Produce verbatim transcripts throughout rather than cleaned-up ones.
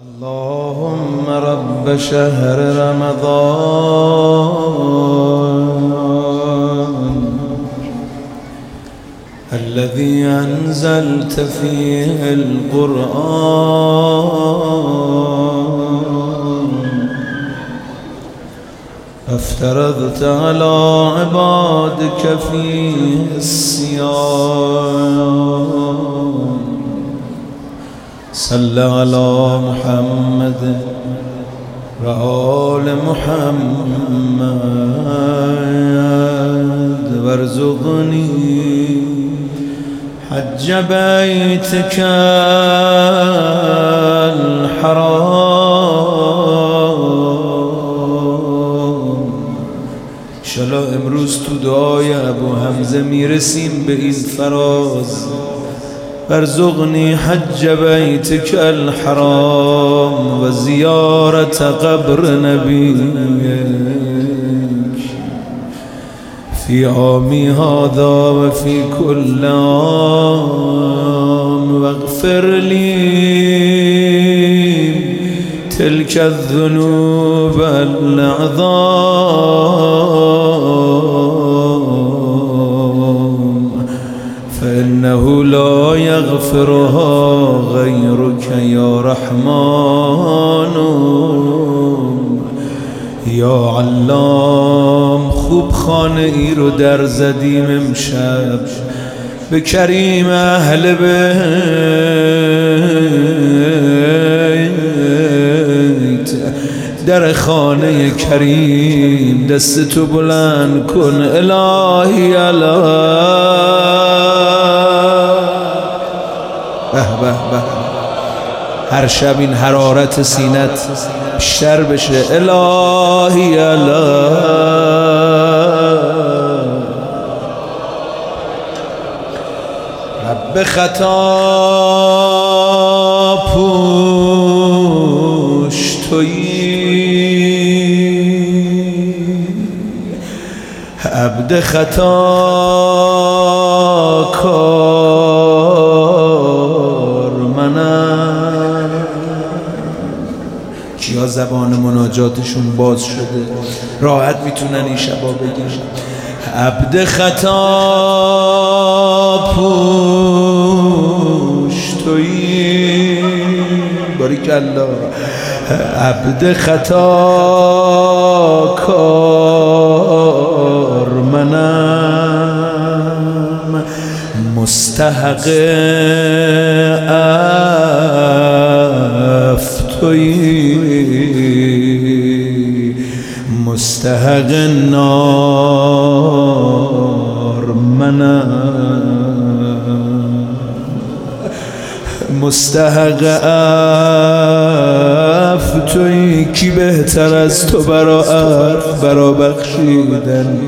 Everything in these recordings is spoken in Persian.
اللهم رب شهر رمضان الذي أنزلت فيه القرآن افترضت على عبادك فيه الصيام صل على محمد وآل محمد وارزقني حج بيتك الحرام. انشالله امروز تو دعای ابو حمزه میرسیم به این فراز: وارزقني حج بيتك الحرام وزيارة قبر نبيك في عامي هذا وفي كل عام، واغفر لي تلك الذنوب العظام فإنه لا يغفرها غيرك يا رحمن یا علام. خوب خانه ای رو در زدیم امشب به کریم اهل بیت. در خانه کریم دستتو بلند کن الهی الهی. به به به هر شب این حرارت سینت بیشتر بشه الهی الهی. رب خطا پوش تویی، عبد خطا کار منم. کیا زبان مناجاتشون باز شده راحت میتونن این شبا بگن عبد خطا پوش تویی. باریکالله. عبد خطا کار منم، مستحق عفو تویی، مستحق نار منم، مستحق عفو تویی. کی بهتر از تو برا عفو برا بخشیدن؟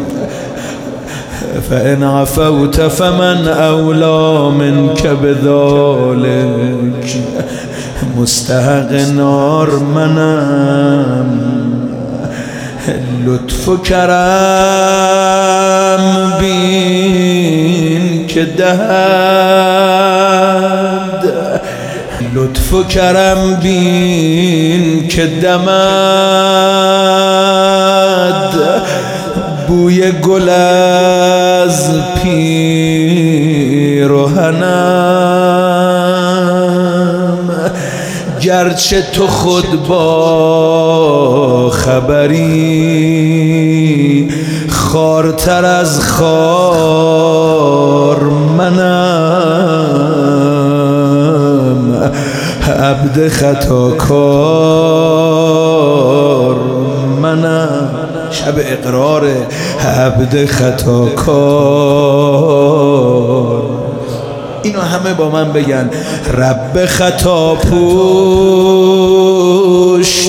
فإن عفوت فمن أولى منك بذلك. مستحق نار منم، لطف و کرم بین که دهد، لطف و کرم بین که دمد، بوی گل از پیرهنم. گرچه تو خود با خبری، خوارتر از خوار منم، عبد خطا کار منم. شب اقرار عبد خطا کار. اینو همه با من بگن: رب خطا پوش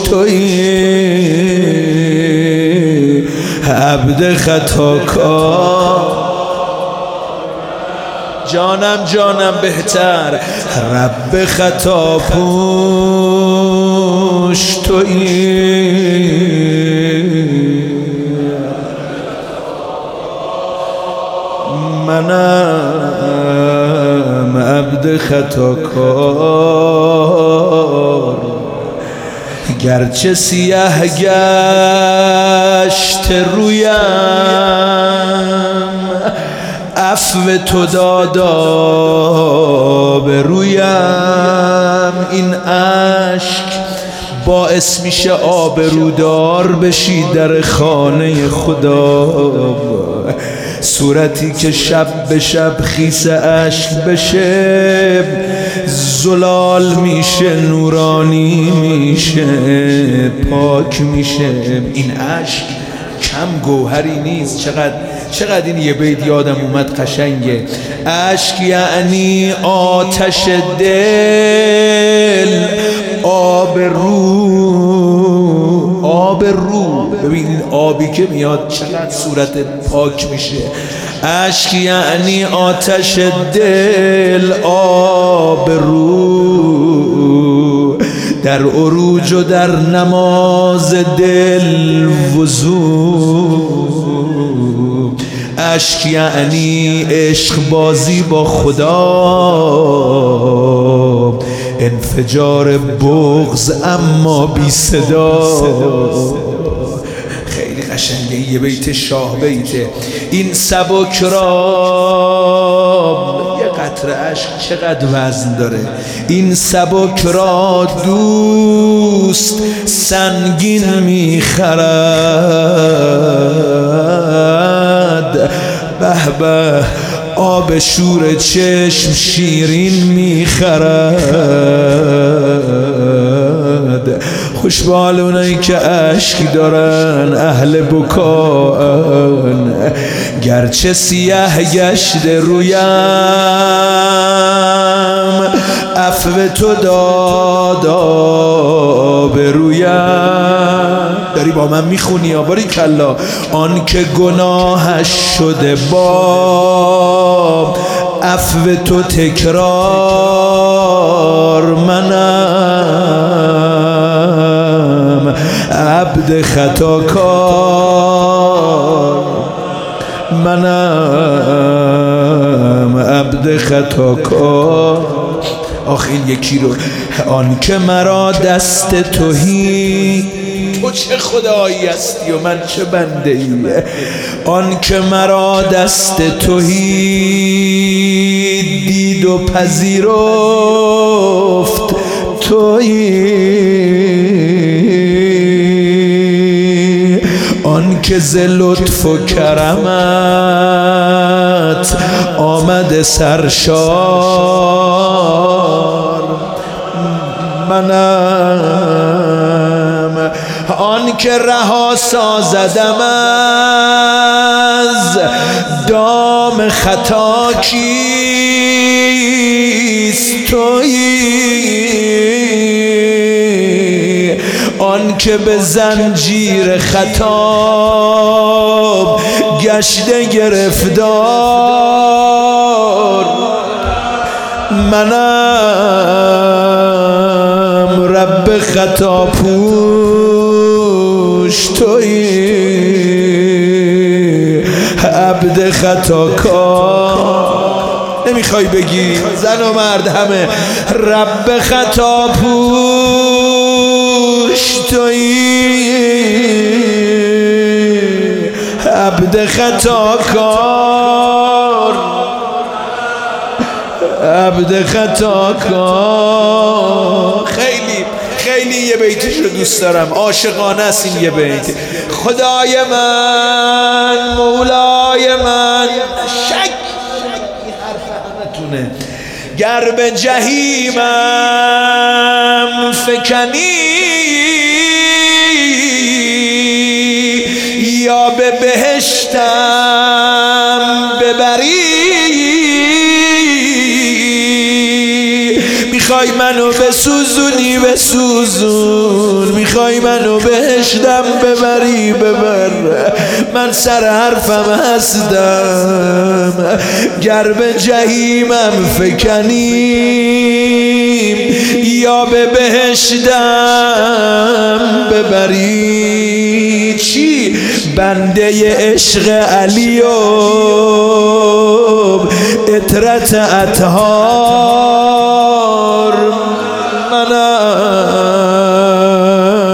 تویی، عبد خطا کار. جانم جانم بهتر. رب خطا پوش تویی، منم عبد خطا کار. گرچه سیاه گشت رویم عفو تو دادا به رویم. این اشک باعث میشه آبرودار بشی در خانه خدا. صورتی که شب به شب خیس اشک بشه زلال میشه، نورانی میشه، پاک میشه. این اشک کم گوهری نیست. چقدر چقدر این یه بیت یادم اومد قشنگه. اشک یعنی آتش دل، آب رو، آب رو. ببین آبی که میاد چقدر صورت پاک میشه. اشک یعنی آتش دل، آب رو. در عروج و در نماز دل وضو. اشک یعنی عشق بازی با خدا، انفجار بغض اما بی صدا. خیلی قشنگه یه بیت شاه بیته. این سبک را یه قطره اشک چقدر وزن داره. این سبک را دوست سنگین میخرد. به به آب شور چشم شیرین میخرد. خوش به حال اونایی که اشک دارن، اهل بکان. گرچه سیاه گشت رویم عفو تو دادا به رویم. داری با من میخونی یا باری کلا. آن که گناهش شده با عفو تو تکرار، منم عبد خطاکار، منم عبد خطاکار. آخ این یکی رو. آن که مرا دست توهی، تو چه خدایی هستی و من چه بنده ای. آن که مرا دست توهی دید و پذیرفت تویی. آن که ز لطف و کرمت آمد سرشار، منم. آن که رها سازدم از دام خطا کیست تویی. آن که به زنجیر خطاب گشته گرفتار، منم رب خطا پوش تویی، عبد خطاکار. نمیخوای بگی زن و مرد همه رب خطا پوش تویی، عبد خطاکار، عبد خطاکار. خیلی خیلی یه بیتش رو دوست دارم، عاشقانه است این یه بیت. خدای من، مولای من، شک این حرف همتونه. گر به جهیمم فکنی یا به بهشتم ببری، میخوای منو بسوزونی بسوزون، میخوای منو بهشتم ببری ببر، من سر حرفم هستم. گر به جهیمم فکنیم یا به بهشتم ببری. چی؟ بنده عشق علی و اطرت اطهار، منم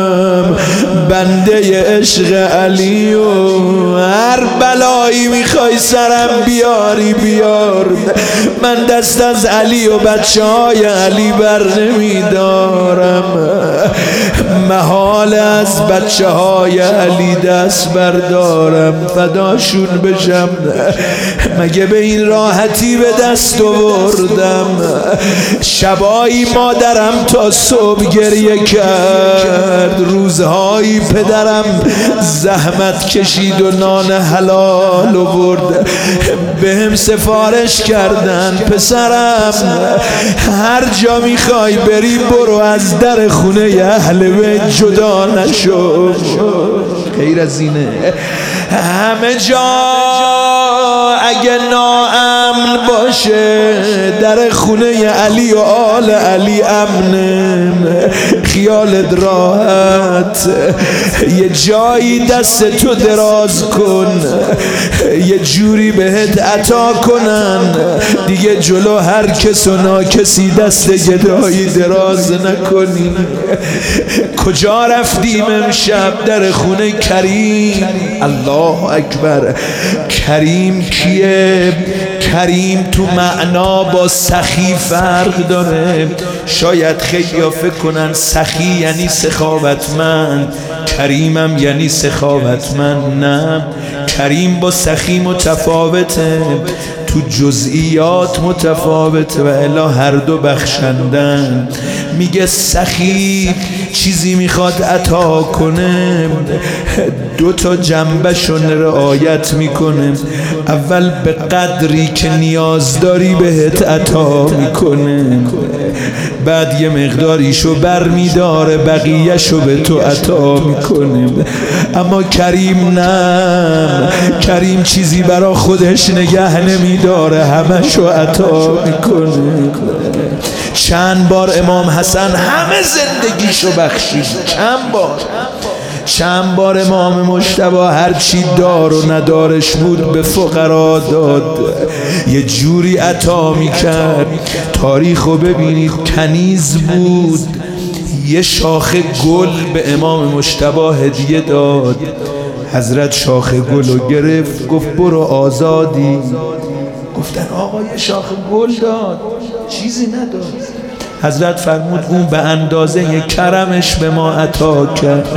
بنده عشق علی و هر بلایی میخوای سرم بیاری بیار، من دست از علی و بچه های علی بر نمیدارم، محال از بچه های علی دست بردارم، فداشون بشم، مگه به این راحتی به دست آوردم. شبایی مادرم تا صبح گریه کرد، روزهایی پدرم زحمت کشید و نان حلال آورد، بهم سفارش کردن پسرم هر جا میخوای بری برو، از در خونه اهل بیت جدا نشو. غیر از اینه همه جا اگه ناامن باشه، در خونه علی و آل علی امنه، خیالت راحت، یه جایی دست تو دراز کن، یه جوری بهت عطا کنن، دیگه جلو هر کس و ناکسی دست گدایی دراز نکنی. کجا رفتیم امشب؟ در خونه کریم. الله اکبر. کریم کیه؟ کریم تو معنا با سخی فرق داره. شاید خیلی فکر کنن سخی یعنی سخاوتمند، کریمم یعنی سخاوتمند. نه، کریم با سخی متفاوته، تو جزئیات متفاوته و الا هر دو بخشندن. میگه سخی چیزی میخواد عطا کنه، دو تا جنبشون رعایت میکنه. اول به قدری که نیاز داری بهت عطا میکنه، بعد یه مقداریشو بر میداره بقیهشو به تو عطا میکنه. اما کریم نه، کریم چیزی برا خودش نگه نمیداره، همشو عطا میکنه. چند بار امام حسن همه زندگیشو بخشید، چند بار چند بار امام مجتبی هر چی دار و ندارش بود به فقرا داد، یه جوری عطا میکرد. تاریخو ببینید، کنیز بود، یه شاخه گل به امام مجتبی هدیه داد. حضرت شاخه گلو گرفت، گفت برو آزادی. گفتن آقا یه شاخه گل داد، چیزی نداد. حضرت فرمود اون به اندازه کرمش به ما عطا کرد،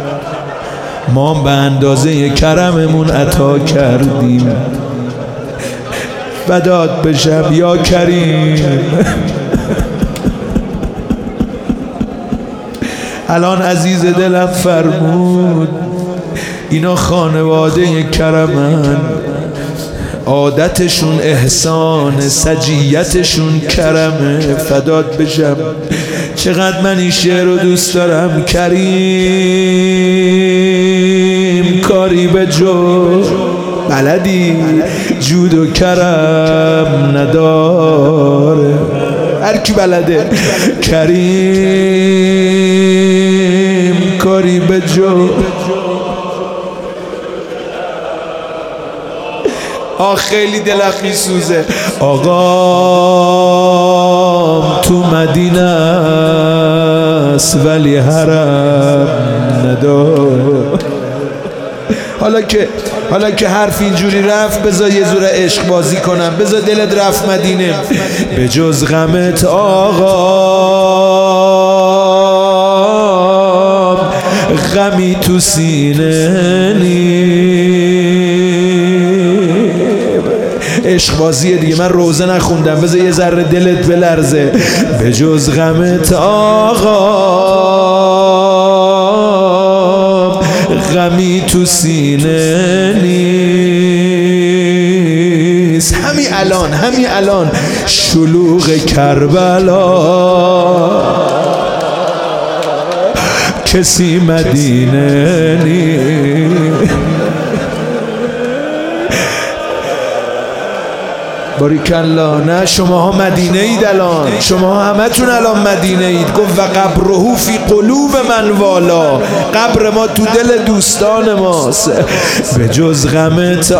ما به اندازه کرممون عطا کردیم. فدات بشم یا کریم. الان عزیز دلم فرمود اینا خانواده کرمن، عادتشون احسان، سجیتشون کرمه. فدات بشم، چقدر من این شعر رو دوست دارم. کریم کاری به جو بلدی، جود و کرم نداره. هر کی بلده. کریم کاری به جو. آه خیلی دلم میسوزه. آقام تو مدینه است ولی حرم ندار. حالا که حالا که حرف اینجوری رفت، بذار یه زور عشق بازی کنم. بذار دلت رفت مدینه. به جز غمت آقام غمی تو سینه نی. عشق بازیه دیگه، من روزه نخوندم، بذار یه ذره دلت بلرزه. به جز غمت آقا غمی تو سینه نیست. همین الان همین الان شلوغ کربلا، کسی مدینه نیست. باریکلا. نه شماها مدینه اید الان، شماها همه تون الان مدینه اید. گفت و قبره فی قلوب من والا، قبر ما تو دل دوستان ماست. به جز غمت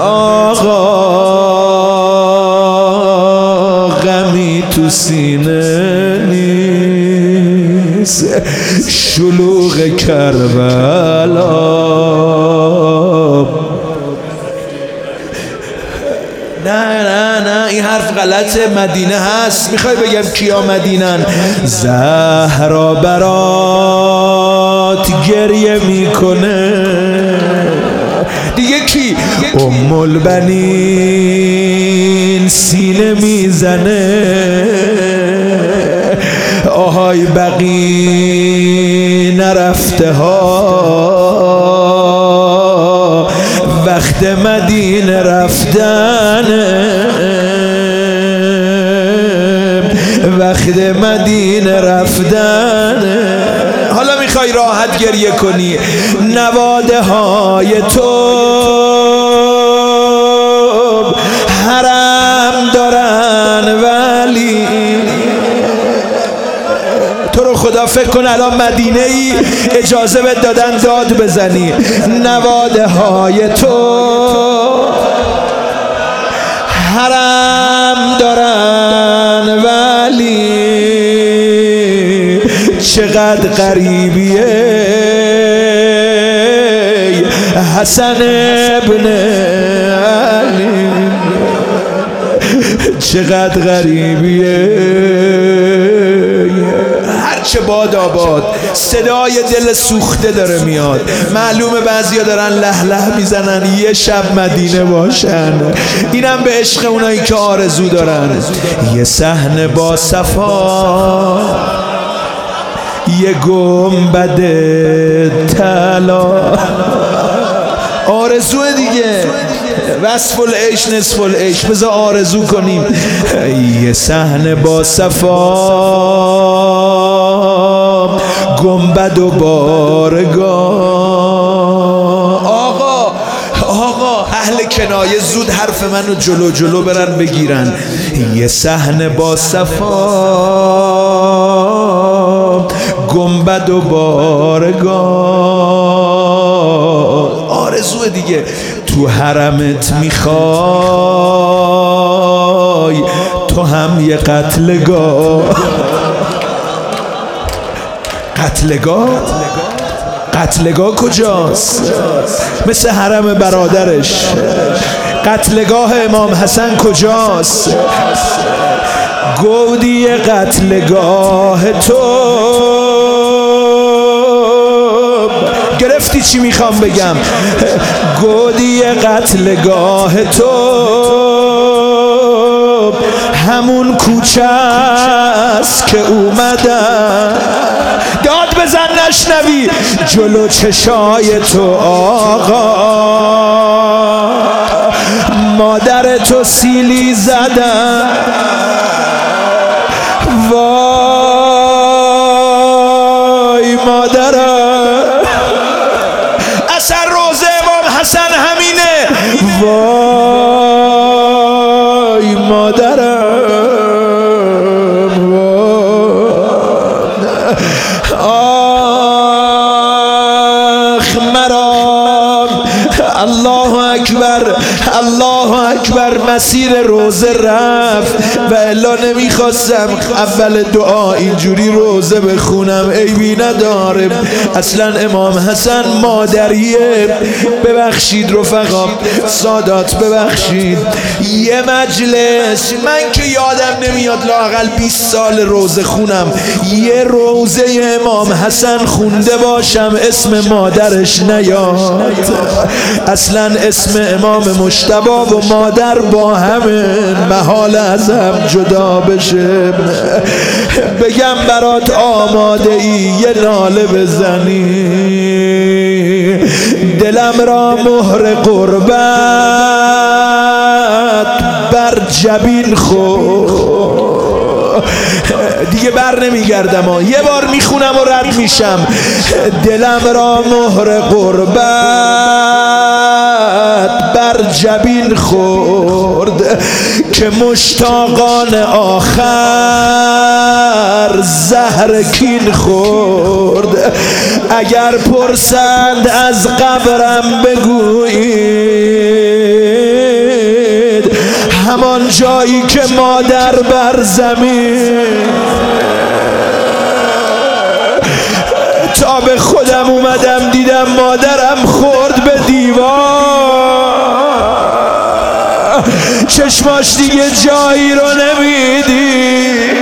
آقا غمی تو سینه نیست. نیست شلوغ کربلا. نه نه نه این حرف غلطه، مدینه هست. میخوای بگم کیا مدینن؟ زهرا برات گریه میکنه دیگه. کی؟ ام البنین سینه میزنه. آهای بقی نرفته ها وقت مدینه رفتن، وقت مدینه رفتن. حالا میخوای راحت گریه کنی، نواده های تو حرم دارن ولی تو رو خدا فکر کن الان مدینه ای اجازه بهت دادن داد بزنی. نواده های تو حرم دارن ولی چقدر غریبیه حسن ابن علی، چقدر غریبیه. هرچه باد آباد صدای دل سوخته داره میاد. معلومه بعضیا دارن له له میزنن یه شب مدینه باشن. اینم به عشق اونایی که آرزو دارن. یه صحنه با صفا، یه گنبد طلا. آرزو دیگه، وصف العیش نصف العیش. بذار آرزو کنیم. یه صحنه با صفا، گنبد و بارگاه. آقا آقا اهل کنایه زود حرف منو جلو جلو برن بگیرن. یه صحنه با صفا، گنبد و بارگاه. آرزو دیگه. تو حرمت میخوای تو هم یه قتلگاه. قتلگاه؟ قتلگاه کجاست؟ مثل حرم برادرش. قتلگاه امام حسن کجاست؟ گودی قتلگاه تو. گرفتی چی میخوام بگم؟ گودی قتلگاه تو همون کوچه است که اومدم. داد بزن نشنوی جلو چشای تو آقا، مادر تو سیلی زدم. وای مادرم، اصلا روزه امام حسن همینه. وای مادرم، آخ مرام. الله اکبر الله اکبر. مسیر روزه رفت و الا نمیخواستم اول دعا اینجوری روزه بخونم، عیبی نداره. اصلا امام حسن مادریه. ببخشید رفقا، سادات ببخشید. یه مجلس من که یادم نمیاد لااقل بیست سال روزه خونم یه روزه امام حسن خونده باشم اسم مادرش نیاد. اصلا اسم امام مجتبی و مادر با همه محال ازم جدا بشه. بگم برات آماده ای یه ناله بزنی، دلم را مهر قربت بر جبین خور. دیگه بر نمیگردم ها، یه بار میخونم و رد میشم. دلم را مهر قربت بر جبین خورد که مشتاقان آخر زهر کین خورد. اگر پرسند از قبرم بگویید همان جایی که مادر بر زمین تا به خودم اومدم دیدم مادرم خورد به دیوار، چشماش دیگه جایی رو نمیدی.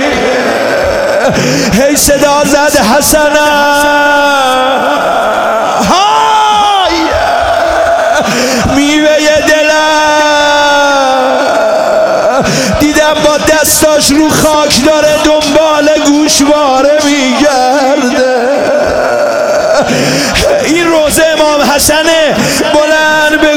هی صدا زد حسنم، های میوه دلم. دیدم با دستاش رو خاک داره دنبال گوشواره میگرده. این روزه امام حسنه، بلند